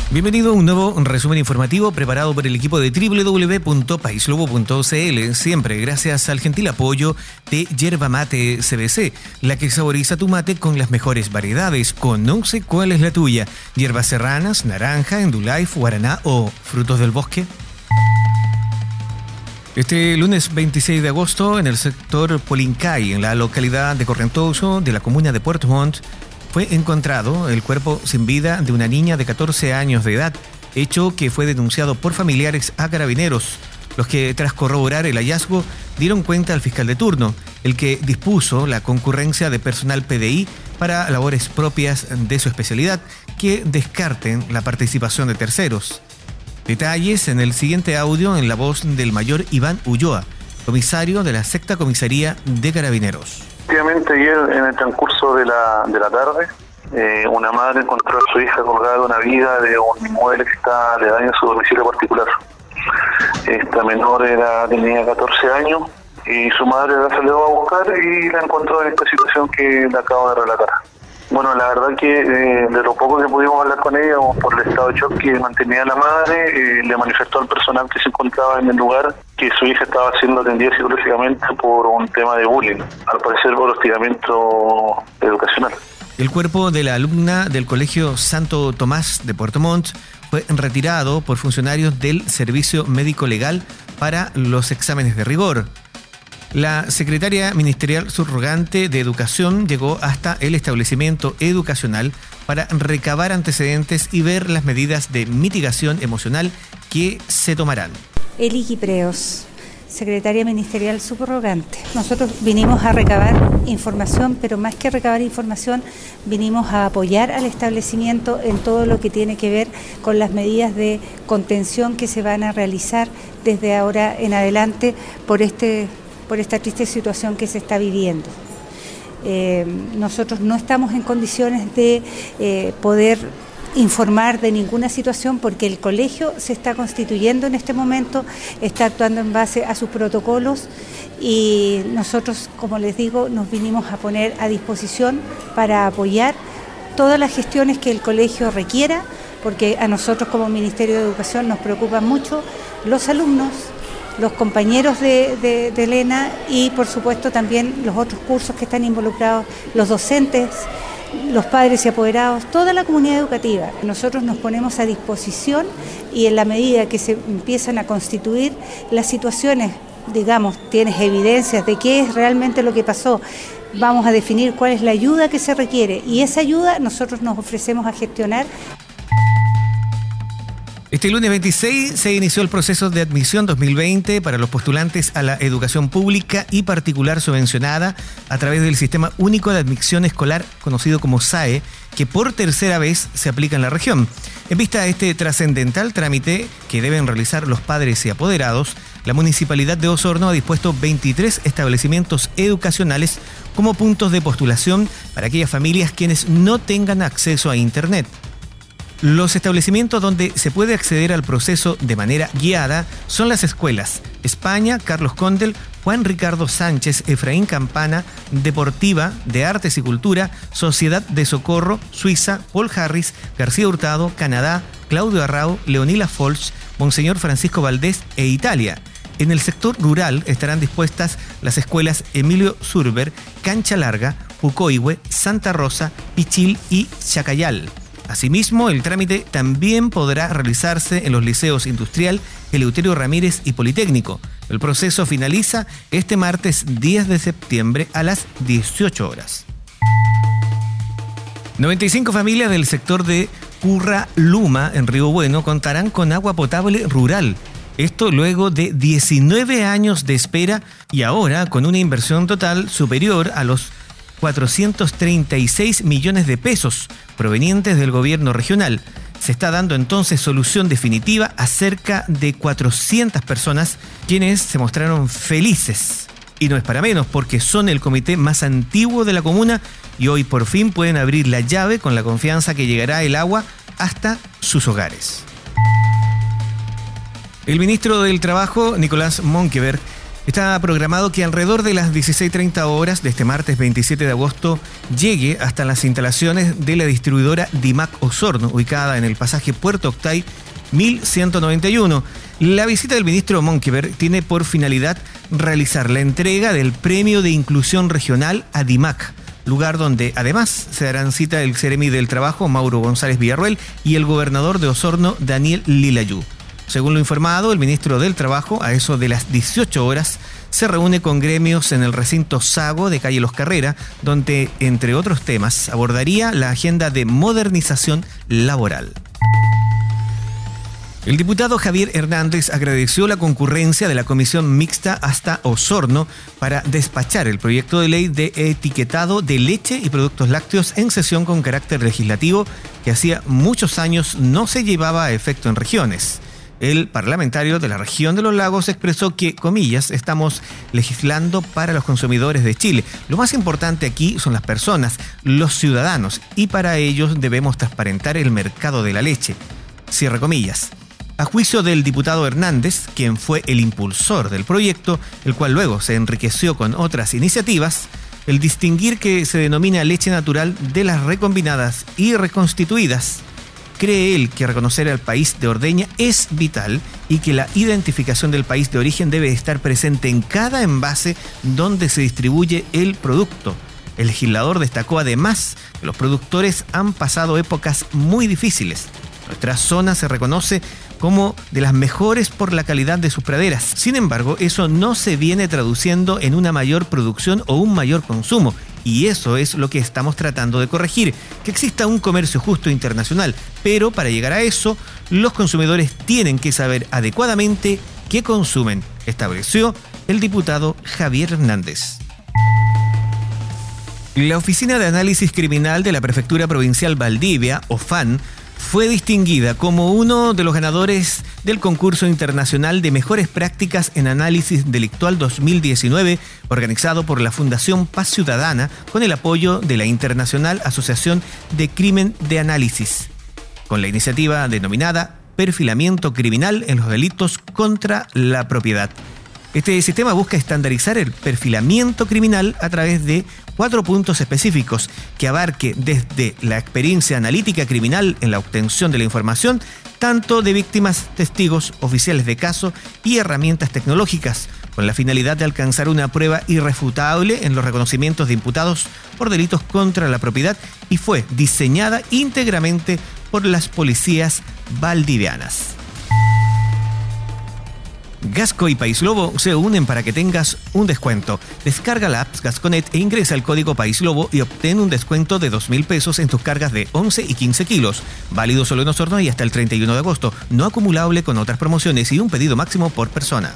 Bienvenido a un nuevo resumen informativo preparado por el equipo de www.paislobo.cl, siempre gracias al gentil apoyo de Yerba Mate CBC, la que saboriza tu mate con las mejores variedades. Conoce cuál es la tuya: hierbas serranas, naranja, endulaife, guaraná o frutos del bosque. Este lunes 26 de agosto, en el sector Polincay, en la localidad de Correntoso, de la comuna de Puerto Montt, fue encontrado el cuerpo sin vida de una niña de 14 años de edad, hecho que fue denunciado por familiares a Carabineros, los que, tras corroborar el hallazgo, dieron cuenta al fiscal de turno, el que dispuso la concurrencia de personal PDI para labores propias de su especialidad, que descarten la participación de terceros. Detalles en el siguiente audio en la voz del mayor Iván Ulloa, comisario de la Sexta Comisaría de Carabineros. Efectivamente, ayer en el transcurso de la tarde, una madre encontró a su hija colgada de una viga de un inmueble que está aledaño a su domicilio particular. Esta menor tenía 14 años y su madre la salió a buscar y la encontró en esta situación que le acabo de relatar. Bueno, la verdad que de lo poco que pudimos hablar con ella, por el estado de shock que mantenía la madre, le manifestó al personal que se encontraba en el lugar que su hija estaba siendo atendida psicológicamente por un tema de bullying, al parecer por hostigamiento educacional. El cuerpo de la alumna del Colegio Santo Tomás de Puerto Montt fue retirado por funcionarios del Servicio Médico Legal para los exámenes de rigor. La secretaria ministerial subrogante de Educación llegó hasta el establecimiento educacional para recabar antecedentes y ver las medidas de mitigación emocional que se tomarán. Eli Quipreos, secretaria ministerial subrogante. Nosotros vinimos a recabar información, pero más que recabar información, vinimos a apoyar al establecimiento en todo lo que tiene que ver con las medidas de contención que se van a realizar desde ahora en adelante por esta triste situación que se está viviendo. Nosotros no estamos en condiciones de poder informar de ninguna situación porque el colegio se está constituyendo en este momento, está actuando en base a sus protocolos y nosotros, como les digo, nos vinimos a poner a disposición para apoyar todas las gestiones que el colegio requiera, porque a nosotros como Ministerio de Educación nos preocupan mucho los alumnos, los compañeros de Elena y por supuesto también los otros cursos que están involucrados, los docentes, los padres y apoderados, toda la comunidad educativa. Nosotros nos ponemos a disposición y en la medida que se empiezan a constituir las situaciones, digamos, tienes evidencias de qué es realmente lo que pasó, vamos a definir cuál es la ayuda que se requiere y esa ayuda nosotros nos ofrecemos a gestionar. Este lunes 26 se inició el proceso de admisión 2020 para los postulantes a la educación pública y particular subvencionada a través del Sistema Único de Admisión Escolar, conocido como SAE, que por tercera vez se aplica en la región. En vista a este trascendental trámite que deben realizar los padres y apoderados, la Municipalidad de Osorno ha dispuesto 23 establecimientos educacionales como puntos de postulación para aquellas familias quienes no tengan acceso a Internet. Los establecimientos donde se puede acceder al proceso de manera guiada son las escuelas España, Carlos Condel, Juan Ricardo Sánchez, Efraín Campana, Deportiva, de Artes y Cultura, Sociedad de Socorro, Suiza, Paul Harris, García Hurtado, Canadá, Claudio Arrau, Leonila Folch, Monseñor Francisco Valdés e Italia. En el sector rural estarán dispuestas las escuelas Emilio Surber, Cancha Larga, Pucoihue, Santa Rosa, Pichil y Chacayal. Asimismo, el trámite también podrá realizarse en los liceos Industrial, Eleuterio Ramírez y Politécnico. El proceso finaliza este martes 10 de septiembre a las 18 horas. 95 familias del sector de Curra Luma, en Río Bueno, contarán con agua potable rural. Esto luego de 19 años de espera y ahora con una inversión total superior a los 436 millones de pesos provenientes del gobierno regional. Se está dando entonces solución definitiva a cerca de 400 personas quienes se mostraron felices. Y no es para menos porque son el comité más antiguo de la comuna y hoy por fin pueden abrir la llave con la confianza que llegará el agua hasta sus hogares. El ministro del Trabajo, Nicolás Monkeberg, Está programado que alrededor de las 16:30 horas de este martes 27 de agosto llegue hasta las instalaciones de la distribuidora Dimac Osorno, ubicada en el pasaje Puerto Octay 1191. La visita del ministro Monkeberg tiene por finalidad realizar la entrega del Premio de Inclusión Regional a Dimac, lugar donde además se darán cita el Seremi del Trabajo, Mauro González Villarroel, y el gobernador de Osorno, Daniel Lilayú. Según lo informado, el ministro del Trabajo, a eso de las 18 horas, se reúne con gremios en el recinto Sago de calle Los Carrera, donde, entre otros temas, abordaría la agenda de modernización laboral. El diputado Javier Hernández agradeció la concurrencia de la comisión mixta hasta Osorno para despachar el proyecto de ley de etiquetado de leche y productos lácteos en sesión con carácter legislativo que hacía muchos años no se llevaba a efecto en regiones. El parlamentario de la región de los lagos expresó que, comillas, estamos legislando para los consumidores de Chile. Lo más importante aquí son las personas, los ciudadanos, y para ellos debemos transparentar el mercado de la leche. Cierre comillas. A juicio del diputado Hernández, quien fue el impulsor del proyecto, el cual luego se enriqueció con otras iniciativas, el distinguir que se denomina leche natural de las recombinadas y reconstituidas, cree él que reconocer al país de ordeña es vital y que la identificación del país de origen debe estar presente en cada envase donde se distribuye el producto. El legislador destacó además que los productores han pasado épocas muy difíciles. Nuestra zona se reconoce como de las mejores por la calidad de sus praderas. Sin embargo, eso no se viene traduciendo en una mayor producción o un mayor consumo. Y eso es lo que estamos tratando de corregir, que exista un comercio justo internacional. Pero para llegar a eso, los consumidores tienen que saber adecuadamente qué consumen, estableció el diputado Javier Hernández. La Oficina de Análisis Criminal de la Prefectura Provincial Valdivia, OFAN, fue distinguida como uno de los ganadores del concurso internacional de mejores prácticas en análisis delictual 2019, organizado por la Fundación Paz Ciudadana con el apoyo de la Internacional Asociación de Crimen de Análisis, con la iniciativa denominada Perfilamiento Criminal en los Delitos contra la Propiedad. Este sistema busca estandarizar el perfilamiento criminal a través de 4 puntos específicos que abarque desde la experiencia analítica criminal en la obtención de la información, tanto de víctimas, testigos, oficiales de caso y herramientas tecnológicas, con la finalidad de alcanzar una prueba irrefutable en los reconocimientos de imputados por delitos contra la propiedad, y fue diseñada íntegramente por las policías valdivianas. Gasco y País Lobo se unen para que tengas un descuento. Descarga la app Gasconet e ingresa el código País Lobo y obtén un descuento de 2.000 pesos en tus cargas de 11 y 15 kilos. Válido solo en Osorno y hasta el 31 de agosto. No acumulable con otras promociones y un pedido máximo por persona.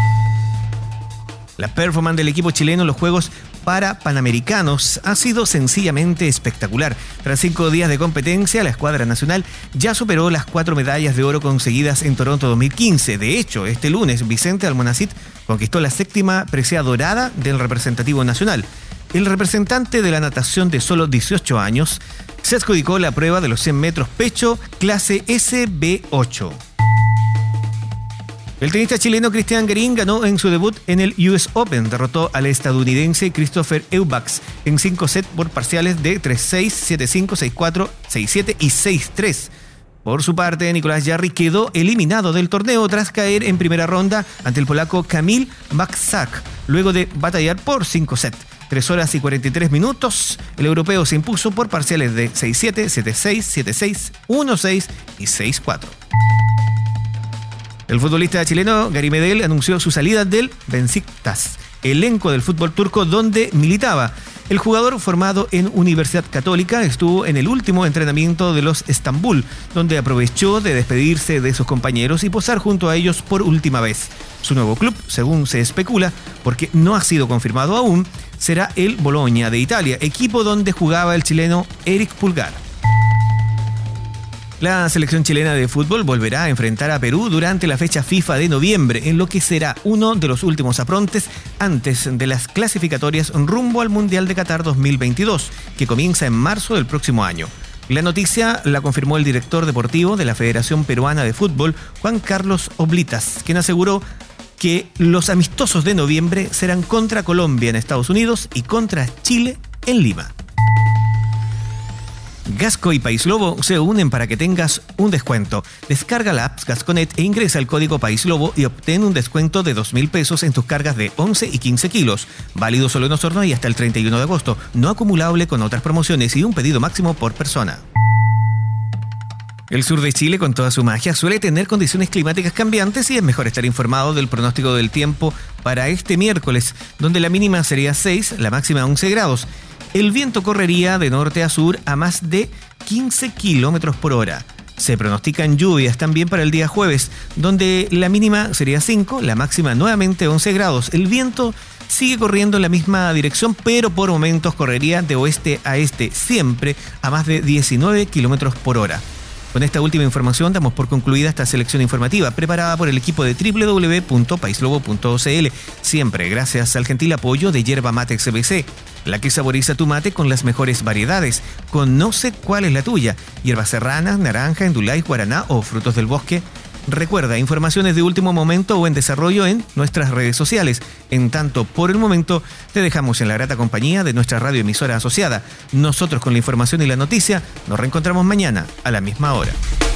La performance del equipo chileno en los Juegos Panamericanos ha sido sencillamente espectacular. Tras 5 días de competencia, la escuadra nacional ya superó las 4 medallas de oro conseguidas en Toronto 2015. De hecho, este lunes, Vicente Almonacid conquistó la 7ª presea dorada del representativo nacional. El representante de la natación de solo 18 años se adjudicó la prueba de los 100 metros pecho clase SB8. El tenista chileno Cristian Garín ganó en su debut en el US Open. Derrotó al estadounidense Christopher Eubanks en 5 sets por parciales de 3-6, 7-5, 6-4, 6-7 y 6-3. Por su parte, Nicolás Jarry quedó eliminado del torneo tras caer en primera ronda ante el polaco Kamil Bajczak, luego de batallar por 5 sets. 3 horas y 43 minutos, el europeo se impuso por parciales de 6-7, 7-6, 7-6, 1-6 y 6-4. El futbolista chileno Gary Medel anunció su salida del Beşiktaş, elenco del fútbol turco donde militaba. El jugador, formado en Universidad Católica, estuvo en el último entrenamiento de los Estambul, donde aprovechó de despedirse de sus compañeros y posar junto a ellos por última vez. Su nuevo club, según se especula, porque no ha sido confirmado aún, será el Bologna de Italia, equipo donde jugaba el chileno Eric Pulgar. La selección chilena de fútbol volverá a enfrentar a Perú durante la fecha FIFA de noviembre, en lo que será uno de los últimos aprontes antes de las clasificatorias rumbo al Mundial de Qatar 2022, que comienza en marzo del próximo año. La noticia la confirmó el director deportivo de la Federación Peruana de Fútbol, Juan Carlos Oblitas, quien aseguró que los amistosos de noviembre serán contra Colombia en Estados Unidos y contra Chile en Lima. Gasco y País Lobo se unen para que tengas un descuento. Descarga la app Gasconet e ingresa el código País Lobo y obtén un descuento de 2.000 pesos en tus cargas de 11 y 15 kilos. Válido solo en Osorno y hasta el 31 de agosto. No acumulable con otras promociones y un pedido máximo por persona. El sur de Chile, con toda su magia, suele tener condiciones climáticas cambiantes y es mejor estar informado del pronóstico del tiempo para este miércoles, donde la mínima sería 6, la máxima 11 grados. El viento correría de norte a sur a más de 15 kilómetros por hora. Se pronostican lluvias también para el día jueves, donde la mínima sería 5, la máxima nuevamente 11 grados. El viento sigue corriendo en la misma dirección, pero por momentos correría de oeste a este, siempre a más de 19 kilómetros por hora. Con esta última información damos por concluida esta selección informativa preparada por el equipo de www.paislobo.cl, siempre gracias al gentil apoyo de Yerba Mate CBC, la que saboriza tu mate con las mejores variedades. Conoce cuál es la tuya: hierba serrana, naranja, endulay, guaraná o frutos del bosque. Recuerda, informaciones de último momento o en desarrollo en nuestras redes sociales. En tanto, por el momento, te dejamos en la grata compañía de nuestra radioemisora asociada. Nosotros, con la información y la noticia, nos reencontramos mañana a la misma hora.